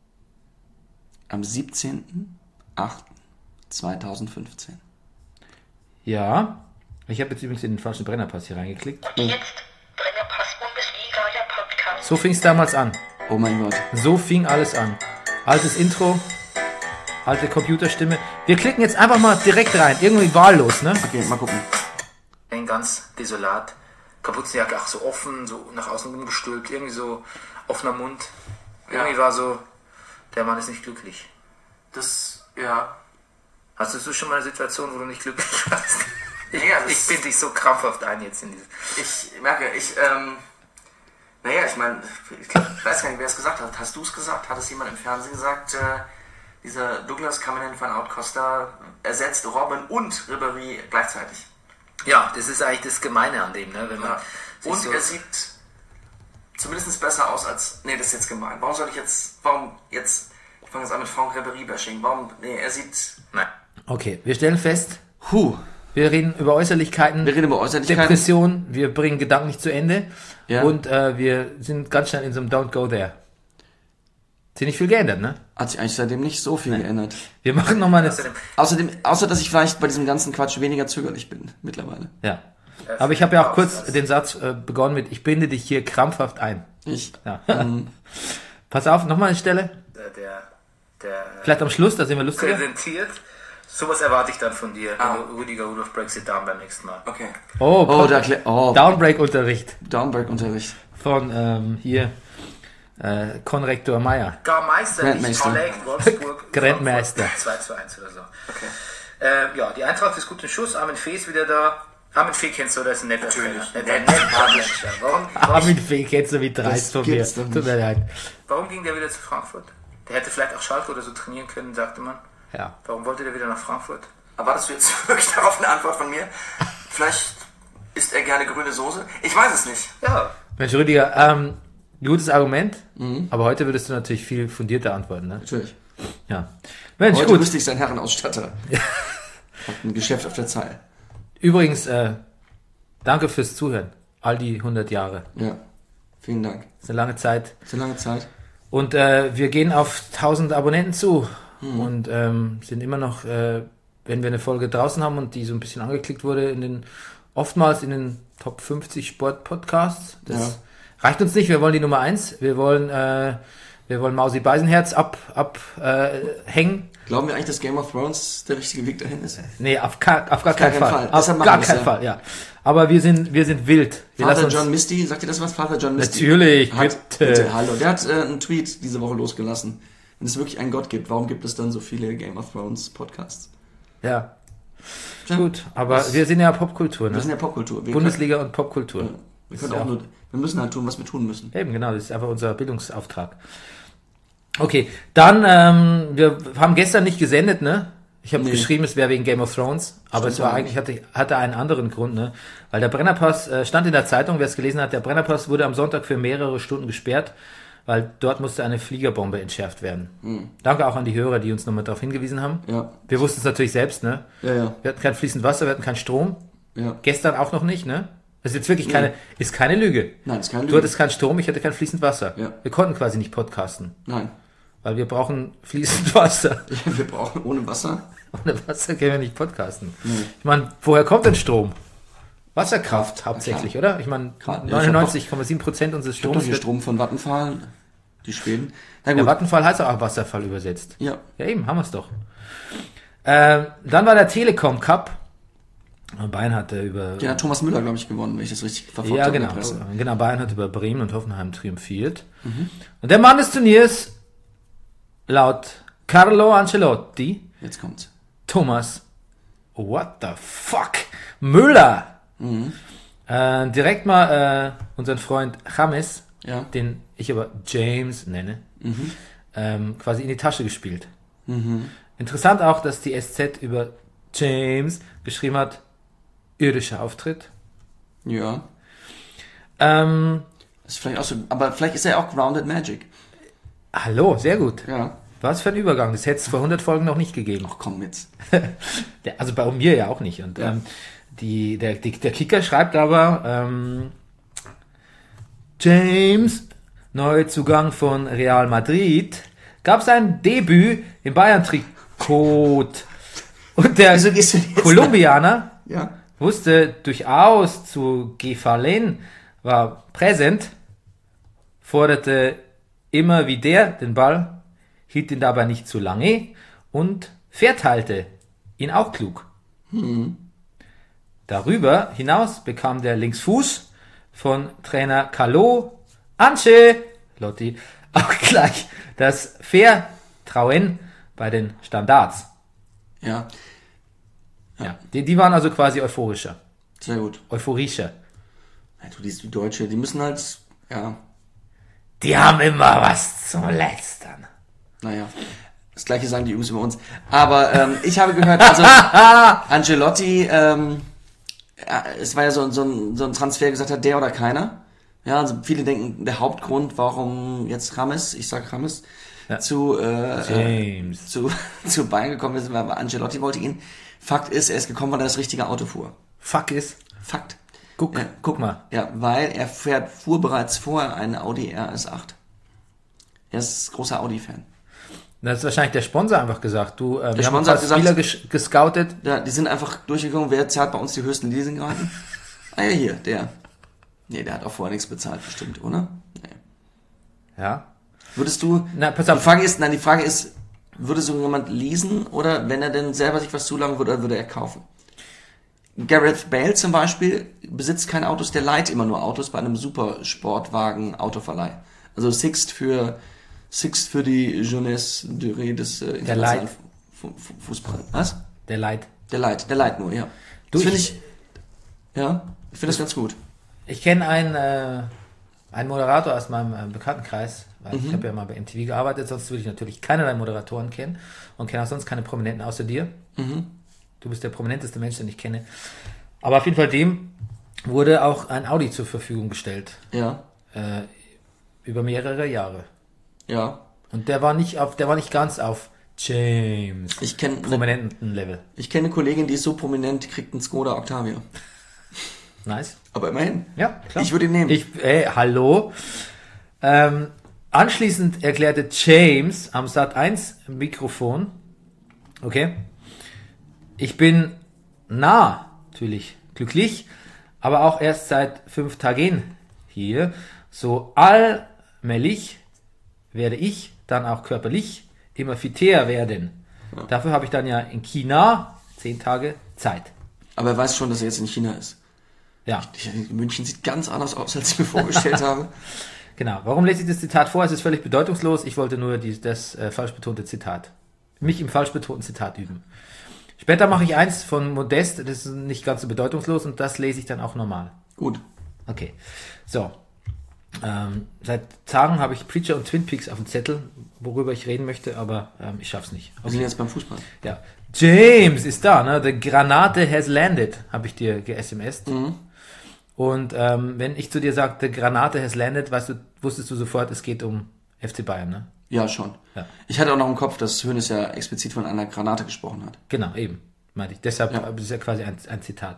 17.08.2015. ja. Ich habe jetzt übrigens in den falschen Brennerpass hier reingeklickt. Und jetzt Brennerpass Bundesliga, der Podcast. So fing es damals an. Oh mein Gott. So fing alles an. Altes Intro, alte Computerstimme. Wir klicken jetzt einfach mal direkt rein. Irgendwie wahllos, ne? Okay, mal gucken. Ganz desolat. Kapuzenjacke auch so offen, so nach außen umgestülpt. Irgendwie so offener Mund. Irgendwie war so, der Mann ist nicht glücklich. Ja. Hast du schon mal eine Situation, wo du nicht glücklich warst? Ja, Ich binde dich so krampfhaft ein jetzt in dieses... Ich merke, ich meine, ich weiß gar nicht, wer es gesagt hat. Hast du es gesagt? Hat es jemand im Fernsehen gesagt? Dieser Douglas Cameron van Oud-Costa ersetzt Robben und Ribéry gleichzeitig. Ja, das ist eigentlich das Gemeine an dem, ne? Wenn man Und so er sieht zumindest besser aus als... Nee, das ist jetzt gemein. Ich fange jetzt an mit Franck Ribéry-Bashing. Er sieht... Nein. Okay, wir stellen fest, wir reden über Äußerlichkeiten, Depression, wir bringen Gedanken nicht zu Ende und wir sind ganz schnell in so einem Don't Go There. Hat sich nicht viel geändert, ne? Hat sich eigentlich seitdem nicht so viel geändert. Wir machen nochmal eine... Außer, dass ich vielleicht bei diesem ganzen Quatsch weniger zögerlich bin, mittlerweile. Ja. Aber ich habe ja auch kurz den Satz begonnen mit, ich binde dich hier krampfhaft ein. Ja. Pass auf, nochmal eine Stelle. Vielleicht am Schluss, da sind wir lustiger. Präsentiert. Sowas erwarte ich dann von dir. Rüdiger Rudolph breaks it down beim nächsten Mal. Okay. Downbreak-Unterricht. Downbreak-Unterricht. Von hier Konrektor Meier. Gar meisterlich. Collect, Wolfsburg. Grandmeister. 2:1 oder so. Okay. Ja, die Eintracht ist gut im Schuss. Armin Fee ist wieder da. Armin Fee kennst du, das ist ein netter Trainer. Armin Fee kennst du wie dreist von mir. Tut mir leid. Warum ging der wieder zu Frankfurt? Der hätte vielleicht auch Schalke oder so trainieren können, sagte man. Ja. Warum wollte der wieder nach Frankfurt? Erwartest du jetzt wirklich darauf eine Antwort von mir? Vielleicht isst er gerne grüne Soße? Ich weiß es nicht. Ja. Mensch, Rüdiger, gutes Argument, aber heute würdest du natürlich viel fundierter antworten, ne? Natürlich. Ja. Mensch, Heute gut. wüsste ich sein Herrenausstatter. Hat ein Geschäft auf der Zeil. Übrigens, danke fürs Zuhören. All die 100 Jahre. Ja. Vielen Dank. Das ist eine lange Zeit. So lange Zeit. Und wir gehen auf 1000 Abonnenten zu und sind immer noch, wenn wir eine Folge draußen haben und die so ein bisschen angeklickt wurde, oftmals in den Top 50 Sport-Podcasts. Das reicht uns nicht, wir wollen die Nummer 1. Wir wollen Mausi Beisenherz abhängen. Glauben wir eigentlich, dass Game of Thrones der richtige Weg dahin ist? Nee, auf gar keinen Fall. Auf Deshalb gar machen wir's, keinen Fall, ja. Aber wir sind wild. Wir Vater lassen uns- John Misty, sagt ihr das was? Vater John Misty? Natürlich, bitte. Hallo. Der hat einen Tweet diese Woche losgelassen. Wenn es wirklich einen Gott gibt, warum gibt es dann so viele Game of Thrones Podcasts? Ja. Tja, Gut, aber wir sind ja Popkultur, ne? wir sind ja Popkultur. Wir Bundesliga und Popkultur. können, wir müssen halt tun, was wir tun müssen. Eben, genau, das ist einfach unser Bildungsauftrag. Okay, dann, wir haben gestern nicht gesendet, ne? Ich habe geschrieben, es wäre wegen Game of Thrones, aber es war eigentlich, hatte einen anderen Grund, ne? Weil der Brennerpass, stand in der Zeitung, wer es gelesen hat, der Brennerpass wurde am Sonntag für mehrere Stunden gesperrt, weil dort musste eine Fliegerbombe entschärft werden. Danke auch an die Hörer, die uns nochmal darauf hingewiesen haben. Ja. Wir wussten es natürlich selbst, ne? Ja. Wir hatten kein fließend Wasser, wir hatten keinen Strom. Ja. Gestern auch noch nicht, ne? Das ist jetzt wirklich ist keine Lüge. Nein, das ist keine Lüge. Du hattest keinen Strom, ich hatte kein fließend Wasser. Ja. Wir konnten quasi nicht podcasten, Nein. weil wir brauchen fließend Wasser. Wir brauchen ohne Wasser. Ohne Wasser können wir nicht podcasten. Ich meine, woher kommt denn Strom? Wasserkraft hauptsächlich, oder? Ich meine, 99,7% unseres Ich hab doch Stroms hier wird... Strom von Vattenfall, die Schweden. Na Der gut. Vattenfall heißt auch Wasserfall übersetzt. Ja. Ja eben, haben wir es doch. Dann war der Telekom Cup. Bayern hat über... Den hat Thomas Müller, glaube ich, gewonnen, wenn ich das richtig verfolgt Ja, habe. genau. in der Presse. Genau, Bayern hat über Bremen und Hoffenheim triumphiert. Und der Mann des Turniers, laut Carlo Ancelotti, Jetzt kommt's. Thomas, what the fuck, Müller. Direkt mal unseren Freund James, Ja. den ich aber James nenne, quasi in die Tasche gespielt. Interessant auch, dass die SZ über James geschrieben hat, irdischer Auftritt. Ja. Ist vielleicht auch so, aber vielleicht ist er auch Grounded Magic. Hallo, sehr gut. Ja. Was für ein Übergang, das hätte es vor 100 Folgen noch nicht gegeben. Ach komm jetzt. Also bei mir ja auch nicht. Und der Kicker schreibt aber, James, Neuzugang von Real Madrid, gab sein Debüt im Bayern-Trikot. Und der Wieso gehst du jetzt Kolumbianer Ja. wusste durchaus zu gefallen, war präsent, forderte immer wieder den Ball, hielt ihn dabei nicht zu lange und verteilte ihn auch klug. Darüber hinaus bekam der Linksfuß von Trainer Carlo Ancelotti auch gleich das Vertrauen bei den Standards. Ja. Ja, die waren also quasi euphorischer. Sehr gut. Euphorischer. Ja, du, die Deutsche, die müssen halt, ja, Die haben immer was zum Lästern. naja. Das gleiche sagen die Jungs über uns. Aber ich habe gehört, also Ancelotti, es war ja so ein Transfer, gesagt hat, der oder keiner. Ja, also viele denken, der Hauptgrund, warum jetzt James zu James. zu Bayern gekommen ist, weil Ancelotti wollte ihn. Fakt ist, er ist gekommen, weil er das richtige Auto fuhr. Fuck ist. Fakt. Guck mal. Ja, weil er fuhr bereits vorher einen Audi RS8. Er ist großer Audi-Fan. Das ist wahrscheinlich der Sponsor einfach gesagt. Wir haben ein Sponsor paar hat gesagt- Spieler gescoutet. Ja, die sind einfach durchgegangen, wer zahlt bei uns die höchsten Leasingraten? Ah ja, hier, der. Nee, der hat auch vorher nichts bezahlt, bestimmt, oder? Nee. Ja. Würdest du... Na, pass Die auf. Frage ist, würde so jemand leasen oder wenn er denn selber sich was zulagen würde, oder würde er kaufen? Gareth Bale zum Beispiel besitzt keine Autos, der leiht immer nur Autos bei einem Supersportwagen-Autoverleih. Also Sixt für die Jeunesse Durée des internationalen Fußball. Was? Der Leid. Der leiht nur, ja. Du, Das finde ich- ich finde das ganz gut. Ich kenne einen Moderator aus meinem Bekanntenkreis, weil ich habe ja mal bei MTV gearbeitet, sonst würde ich natürlich keinerlei Moderatoren kennen und kenne auch sonst keine Prominenten außer dir. Du bist der prominenteste Mensch, den ich kenne. Aber auf jeden Fall dem wurde auch ein Audi zur Verfügung gestellt. Ja, Über mehrere Jahre. ja. Und der war nicht ganz auf James. Ich kenne prominenten Level. eine Kollegin, die ist so prominent, die kriegt einen Skoda Octavia. Nice. Aber immerhin. Ja, klar. Ich würde ihn nehmen. Hallo. Anschließend erklärte James am Sat.1 Mikrofon, okay, ich bin natürlich glücklich, aber auch erst seit 5 Tagen hier. So allmählich werde ich dann auch körperlich immer fitter werden. Dafür habe ich dann ja in China 10 Tage Zeit. Aber er weiß schon, dass er jetzt in China ist. Ja. München sieht ganz anders aus, als ich mir vorgestellt habe. Genau. Warum lese ich das Zitat vor? Es ist völlig bedeutungslos. Ich wollte nur das falsch betonte Zitat. Mich im falsch betonten Zitat üben. Später mache ich eins von Modest. Das ist nicht ganz so bedeutungslos und das lese ich dann auch normal. Gut. Okay. So. Seit Tagen habe ich Preacher und Twin Peaks auf dem Zettel, worüber ich reden möchte, aber ich schaff's nicht. Wir sind jetzt beim Fußball. Ja. James ist da, ne? The Granate has landed, habe ich dir ge-SMS't. Und wenn ich zu dir sagte, Granate has landed, wusstest du sofort, es geht um FC Bayern, ne? Ja, schon. Ja. Ich hatte auch noch im Kopf, dass Hoeneß ja explizit von einer Granate gesprochen hat. Genau, eben, meinte ich. Deshalb ist es ja quasi ein Zitat.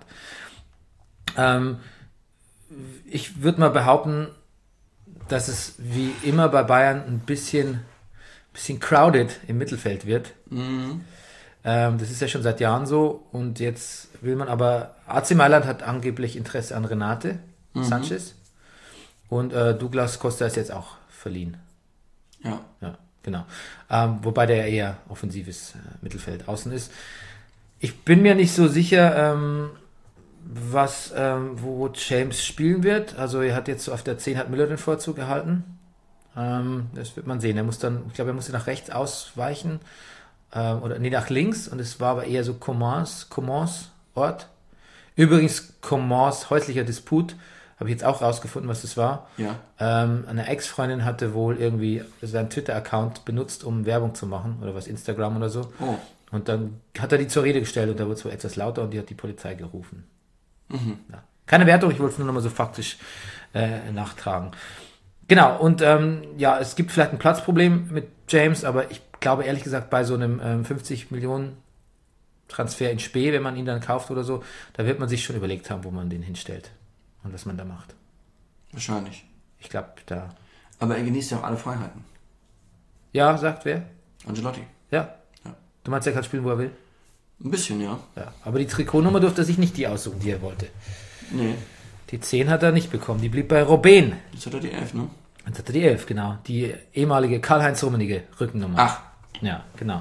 Ich würde mal behaupten, dass es wie immer bei Bayern ein bisschen crowded im Mittelfeld wird. Das ist ja schon seit Jahren so und jetzt will man aber, AC Mailand hat angeblich Interesse an Renate Sanchez und Douglas Costa ist jetzt auch verliehen. Ja. Ja, genau. Wobei der eher offensives Mittelfeld außen ist. Ich bin mir nicht so sicher, wo James spielen wird. Also er hat jetzt auf der 10 hat Müller den Vorzug erhalten. Das wird man sehen. Ich glaube, er musste nach rechts ausweichen nach links, und es war aber eher so Comans Ort. Übrigens Comans häuslicher Disput, habe ich jetzt auch rausgefunden, was das war. Ja. Eine Ex-Freundin hatte wohl irgendwie seinen Twitter-Account benutzt, um Werbung zu machen, oder was, Instagram oder so. Oh. Und dann hat er die zur Rede gestellt, und da wurde es wohl etwas lauter, und die hat die Polizei gerufen. Mhm. Ja. Keine Wertung, ich wollte es nur nochmal so faktisch nachtragen. Genau, und es gibt vielleicht ein Platzproblem mit James, aber ich glaube ehrlich gesagt, bei so einem 50 Millionen Transfer in Spee, wenn man ihn dann kauft oder so, da wird man sich schon überlegt haben, wo man den hinstellt und was man da macht. Wahrscheinlich. Ich glaube, da... Aber er genießt ja auch alle Freiheiten. Ja, sagt wer? Ancelotti. Ja. Ja. Du meinst, er kann spielen, wo er will? Ein bisschen, ja. Ja. Aber die Trikotnummer durfte er sich nicht die aussuchen, die er wollte. Nee. Die 10 hat er nicht bekommen, die blieb bei Robben. Jetzt hat er die 11, ne? Jetzt hat er die 11, genau. Die ehemalige Karl-Heinz Rummenigge Rückennummer. Ach. Ja, genau.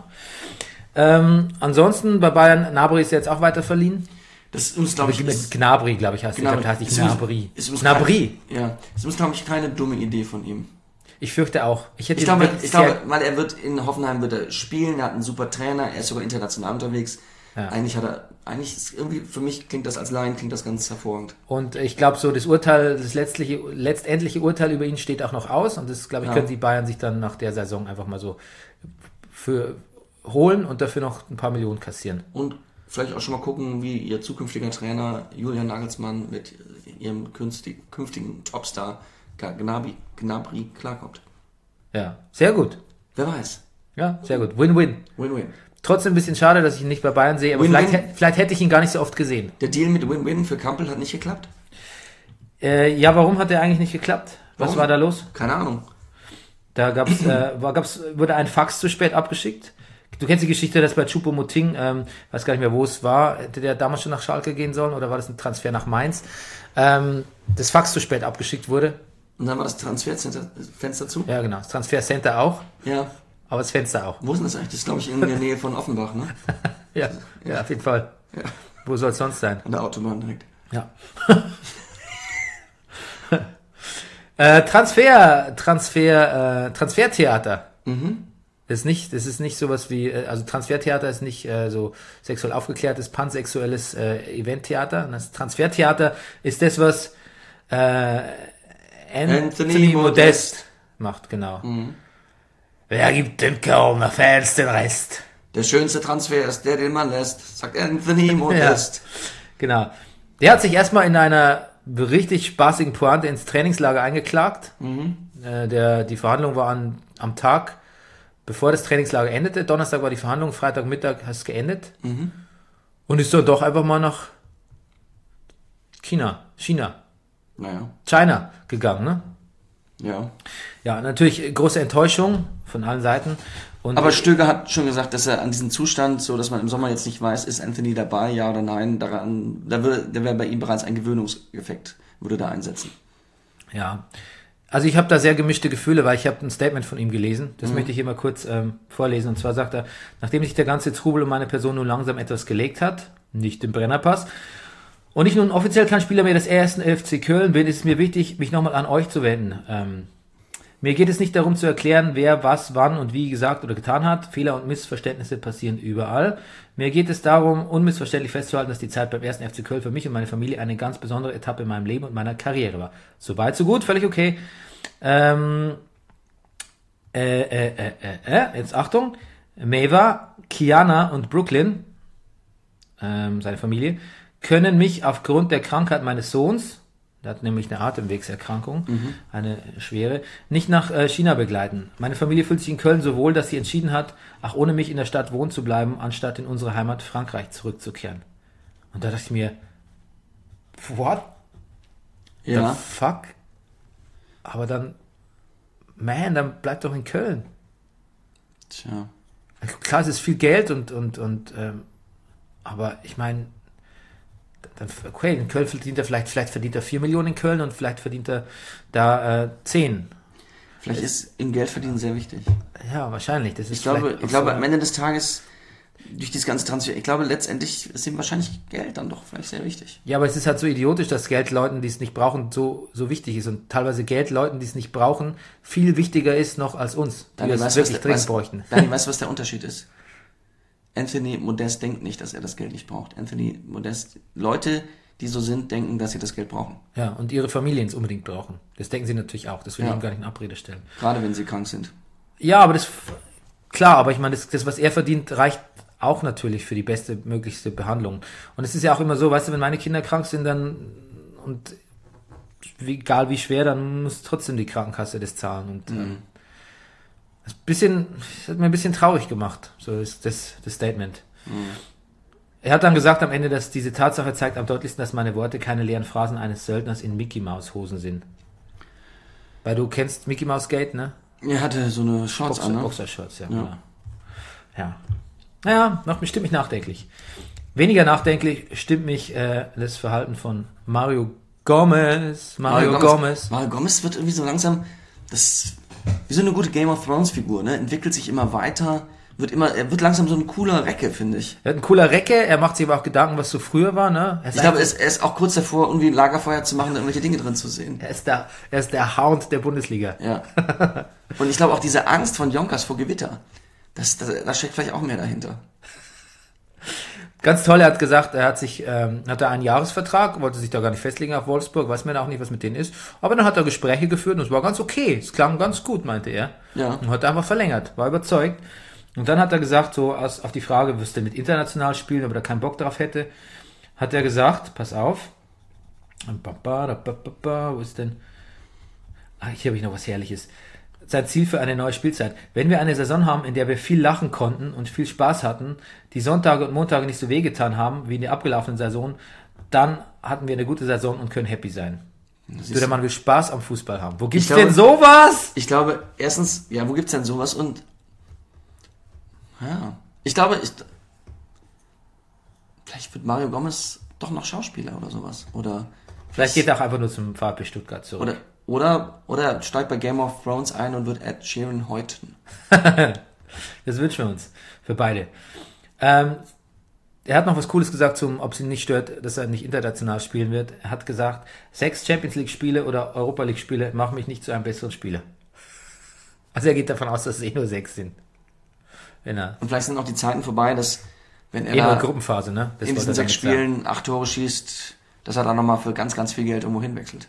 Ansonsten bei Bayern, Gnabry ist jetzt auch weiter verliehen. Das muss, glaube ich... Gnabry, glaube ich, heißt Gnabry. heißt nicht Gnabry. Gnabry? Ja. Es muss, glaube ich, keine dumme Idee von ihm. Ich fürchte auch. Ich glaube, weil er wird in Hoffenheim spielen, er hat einen super Trainer, er ist sogar international unterwegs. Ja. Eigentlich ist irgendwie, für mich klingt das als Laien, klingt das ganz hervorragend. Und ich glaube, so das letztendliche Urteil über ihn steht auch noch aus, und das, glaube ich, können die Bayern sich dann nach der Saison einfach mal so für holen und dafür noch ein paar Millionen kassieren. Und vielleicht auch schon mal gucken, wie ihr zukünftiger Trainer Julian Nagelsmann mit ihrem künftigen Topstar Gnabry klarkommt. Ja, sehr gut. Wer weiß. Ja, sehr gut. Win-win. Win-win. Trotzdem ein bisschen schade, dass ich ihn nicht bei Bayern sehe, aber vielleicht hätte ich ihn gar nicht so oft gesehen. Der Deal mit Win-win für Kampel hat nicht geklappt? Ja, warum hat der eigentlich nicht geklappt? Was war da los? Keine Ahnung. Da wurde ein Fax zu spät abgeschickt. Du kennst die Geschichte, dass bei Choupo-Moting, weiß gar nicht mehr, wo es war, hätte der damals schon nach Schalke gehen sollen, oder war das ein Transfer nach Mainz, das Fax zu spät abgeschickt wurde. Und dann war das Transferfenster zu? Ja, genau. Das Transfercenter auch. Ja. Aber das Fenster auch. Wo ist denn das eigentlich? Das ist, glaube ich, in der Nähe von Offenbach, ne? ja, auf jeden Fall. Ja. Wo soll es sonst sein? An der Autobahn direkt. Ja. Transfertheater. Mhm. Das ist nicht sowas wie, also Transfertheater ist nicht so sexuell aufgeklärtes, pansexuelles Eventtheater. Das Transfertheater ist das, was Anthony Modest macht, genau. Mhm. Wer gibt den Kölner Fans den Rest? Der schönste Transfer ist der, den man lässt, sagt Anthony Modest. Ja, genau. Der hat sich erstmal in einer richtig spaßigen Pointe ins Trainingslager eingeklagt. Mhm. Die Verhandlung war am Tag, bevor das Trainingslager endete. Donnerstag war die Verhandlung, Freitagmittag hat es geendet. Mhm. Und ist dann doch einfach mal nach China gegangen, ne? Ja. Ja, natürlich große Enttäuschung von allen Seiten. Aber Stöger hat schon gesagt, dass er an diesem Zustand, so dass man im Sommer jetzt nicht weiß, ist Anthony dabei, ja oder nein, da wäre bei ihm bereits ein Gewöhnungseffekt, würde da einsetzen. Ja, also ich habe da sehr gemischte Gefühle, weil ich habe ein Statement von ihm gelesen, das möchte ich hier mal kurz vorlesen, und zwar sagt er, nachdem sich der ganze Trubel um meine Person nun langsam etwas gelegt hat, nicht im Brennerpass, und ich nun offiziell kein Spieler mehr des ersten FC Köln bin, ist es mir wichtig, mich nochmal an euch zu wenden. Mir geht es nicht darum zu erklären, wer was, wann und wie gesagt oder getan hat. Fehler und Missverständnisse passieren überall. Mir geht es darum, unmissverständlich festzuhalten, dass die Zeit beim ersten FC Köln für mich und meine Familie eine ganz besondere Etappe in meinem Leben und meiner Karriere war. Soweit, so gut, völlig okay. Jetzt Achtung. Maeva, Kiana und Brooklyn, seine Familie, können mich aufgrund der Krankheit meines Sohns, der hat nämlich eine Atemwegserkrankung, eine schwere, nicht nach China begleiten. Meine Familie fühlt sich in Köln so wohl, dass sie entschieden hat, auch ohne mich in der Stadt wohnen zu bleiben, anstatt in unsere Heimat Frankreich zurückzukehren. Und da dachte ich mir, what? Ja. The fuck? Aber dann bleib doch in Köln. Tja. Klar, es ist viel Geld aber ich meine, okay, in Köln verdient er vielleicht verdient er 4 Millionen in Köln und vielleicht verdient er da 10. Vielleicht ist ihm Geld verdienen sehr wichtig. Ja, wahrscheinlich. Das ist ich glaube, am Ende des Tages durch dieses ganze Transfer, ich glaube, letztendlich ist ihm wahrscheinlich Geld dann doch vielleicht sehr wichtig. Ja, aber es ist halt so idiotisch, dass Geld Leuten, die es nicht brauchen, so wichtig ist. Und teilweise Geld Leuten, die es nicht brauchen, viel wichtiger ist noch als uns, die es wirklich dringend bräuchten. Daniel, weißt du, was der Unterschied ist? Anthony Modest denkt nicht, dass er das Geld nicht braucht. Anthony Modest, Leute, die so sind, denken, dass sie das Geld brauchen. Ja, und ihre Familien es unbedingt brauchen. Das denken sie natürlich auch. Das will ich ihm gar nicht in Abrede stellen. Gerade wenn sie krank sind. Ja, aber klar, aber ich meine, das, was er verdient, reicht auch natürlich für die beste möglichste Behandlung. Und es ist ja auch immer so, weißt du, wenn meine Kinder krank sind, dann, und egal wie schwer, dann muss trotzdem die Krankenkasse das zahlen. Und das hat mir ein bisschen traurig gemacht, so ist das Statement. Er hat dann gesagt am Ende, dass diese Tatsache zeigt am deutlichsten, dass meine Worte keine leeren Phrasen eines Söldners in Mickey-Maus-Hosen sind. Weil du kennst Mickey-Maus-Gate, ne? Er hatte so eine Shorts an, ne? Boxershorts, ja. Genau. Ja. Naja, stimmt mich nachdenklich. Weniger nachdenklich stimmt mich das Verhalten von Mario Gomez. Mario Gomez wird irgendwie so langsam, wie so eine gute Game of Thrones Figur, ne? Entwickelt sich immer weiter, er wird langsam so ein cooler Recke, finde ich. Er hat ein cooler Recke, er macht sich aber auch Gedanken, was so früher war, ne? Ich glaube, er ist auch kurz davor, irgendwie ein Lagerfeuer zu machen, da irgendwelche Dinge drin zu sehen. Er ist der Hound der Bundesliga. Ja. Und ich glaube auch diese Angst von Jonkers vor Gewitter, da steckt vielleicht auch mehr dahinter. Ganz toll, er hat gesagt, er hatte einen Jahresvertrag, wollte sich da gar nicht festlegen auf Wolfsburg, weiß man auch nicht, was mit denen ist. Aber dann hat er Gespräche geführt und es war ganz okay. Es klang ganz gut, meinte er. Ja. Und hat einfach verlängert, war überzeugt. Und dann hat er gesagt, so auf die Frage, wirst du mit international spielen, ob er keinen Bock drauf hätte, hat er gesagt, pass auf. Wo ist denn? Hier habe ich noch was Herrliches. Sein Ziel für eine neue Spielzeit. Wenn wir eine Saison haben, in der wir viel lachen konnten und viel Spaß hatten, die Sonntage und Montage nicht so wehgetan haben wie in der abgelaufenen Saison, dann hatten wir eine gute Saison und können happy sein. Der Mann will Spaß am Fußball haben. Wo gibt's denn sowas? Ich glaube, erstens, ja, wo gibt's denn sowas? Und ja, ich glaube, vielleicht wird Mario Gomez doch noch Schauspieler oder sowas. Oder vielleicht geht er auch einfach nur zum VfB Stuttgart zurück. Oder steigt bei Game of Thrones ein und wird Ed Sheeran häuten. Das wünschen wir uns. Für beide. Er hat noch was Cooles gesagt, ob es ihn nicht stört, dass er nicht international spielen wird. Er hat gesagt, 6 Champions League Spiele oder Europa League Spiele machen mich nicht zu einem besseren Spieler. Also er geht davon aus, dass es nur 6 sind. Und vielleicht sind auch die Zeiten vorbei, dass wenn er in der Gruppenphase, ne? Das in diesen 6 Spielen 8 Tore schießt, dass er dann nochmal für ganz, ganz viel Geld irgendwo hinwechselt.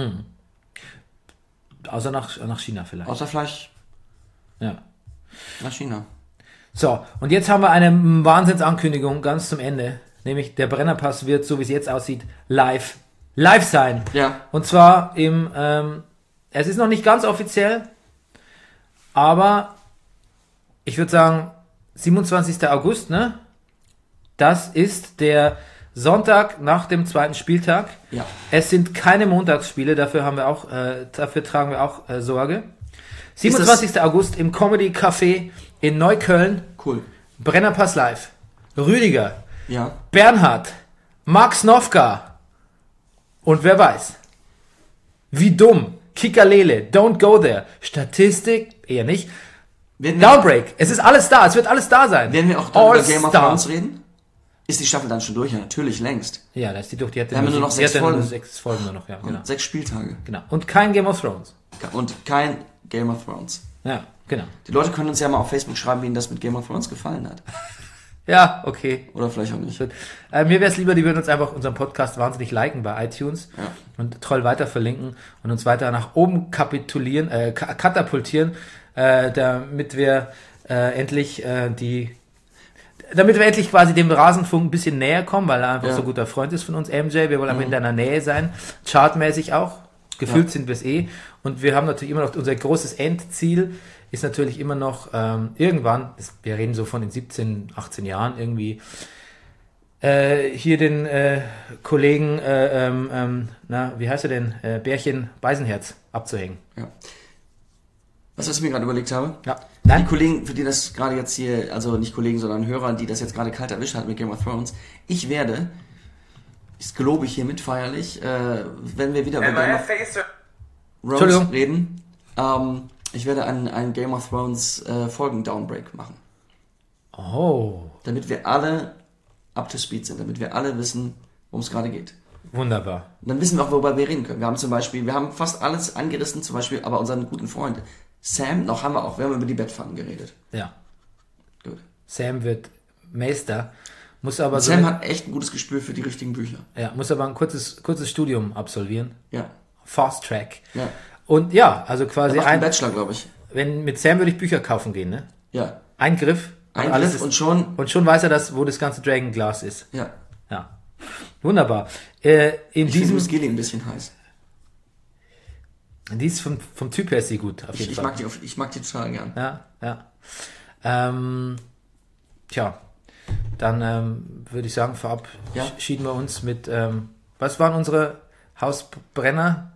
Außer nach China vielleicht. Außer vielleicht nach China. So, und jetzt haben wir eine Wahnsinnsankündigung ganz zum Ende. Nämlich der Brennerpass wird, so wie es jetzt aussieht, live sein. Ja. Und zwar es ist noch nicht ganz offiziell, aber ich würde sagen 27. August, ne? Das ist der Sonntag nach dem 2. Spieltag. Ja. Es sind keine Montagsspiele, dafür tragen wir auch Sorge. 27. August im Comedy Café in Neukölln. Cool. Brennerpass live. Rüdiger. Ja. Bernhard. Max Nowka. Und wer weiß. Wie dumm. Kikalele. Don't go there. Statistik. Eher nicht. Downbreak. Es ist alles da. Es wird alles da sein. Werden wir auch dann über Game of Thrones reden? Ist die Staffel dann schon durch? Ja, natürlich längst. Ja, da ist die durch. Die hat nur noch 6 Folgen. Nur 6 Folgen nur noch, ja. Genau. Und 6 Spieltage. Genau. Und kein Game of Thrones. Und kein Game of Thrones. Ja, genau. Die Leute können uns ja mal auf Facebook schreiben, wie ihnen das mit Game of Thrones gefallen hat. Ja, okay. Oder vielleicht auch nicht. Mir wäre es lieber, die würden uns einfach unseren Podcast wahnsinnig liken bei iTunes und toll weiter verlinken und uns weiter nach oben katapultieren, damit wir endlich quasi dem Rasenfunk ein bisschen näher kommen, weil er einfach so guter Freund ist von uns, MJ. Wir wollen einfach in deiner Nähe sein, chartmäßig auch. Gefühlt sind wir es eh. Und wir haben natürlich immer noch, unser großes Endziel ist natürlich immer noch irgendwann, wir reden so von den 17, 18 Jahren irgendwie, hier den Kollegen, wie heißt er denn, Bärchen Beisenherz abzuhängen. Ja. Was ich mir gerade überlegt habe? Ja. Die Kollegen, für die das gerade jetzt hier, also nicht Kollegen, sondern Hörer, die das jetzt gerade kalt erwischt hat mit Game of Thrones, ich werde, das gelobe ich hiermit feierlich, wenn wir wieder bei Game of Thrones reden, ich werde einen Game of Thrones Folgen-Downbreak machen. Oh, Damit wir alle up to speed sind, damit wir alle wissen, worum es gerade geht. wunderbar. Und dann wissen wir auch, worüber wir reden können. Wir haben fast alles angerissen, zum Beispiel, aber unseren guten Freund Sam, wir haben über die Bettpfannen geredet. Ja, Gut. Sam wird Meister, muss aber Sam hat echt ein gutes Gespür für die richtigen Bücher. muss aber ein kurzes Studium absolvieren. Ja. Fast Track. Ja. Und ja, also quasi Er macht einen Bachelor, glaube ich. mit Sam würde ich Bücher kaufen gehen, ne? Ja. Ein Griff. Ein alles Griff ist- und schon. Und schon weiß er, wo das ganze Dragonglass ist. Ja. Ja. Wunderbar. In Ich finde diesem, Miss Gilly ein bisschen heiß. die ist vom Typ her ist sie gut, auf jeden Ich Fall. mag die total gern. Ja. Tja, dann würde ich sagen, vorab Ja. schieden wir uns mit, was waren unsere Hausbrenner?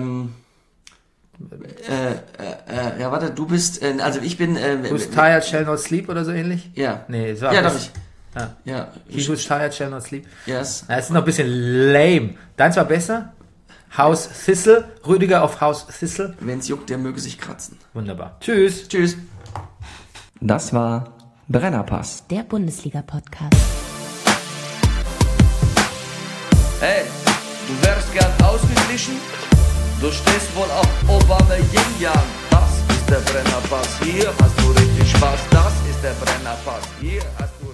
Ja, warte, du bist, also ich bin, Who's tired shall not sleep oder so ähnlich? ja. Nee, es war Ja, das- darf ich. Ja. Ja. He who's tired shall not sleep. Yes. Ja, es ist noch ein bisschen lame. Deins war besser. House Thistle. Rüdiger auf House Thistle. Wenn's juckt, der möge sich kratzen. Wunderbar. Tschüss. Tschüss. Das war Brennerpass. Der Bundesliga-Podcast. Hey, du wärst gern ausgeglichen? Du stehst wohl auf Obama Yin Yang. Das ist der Brennerpass. Hier hast du richtig Spaß. Das ist der Brennerpass. Hier hast du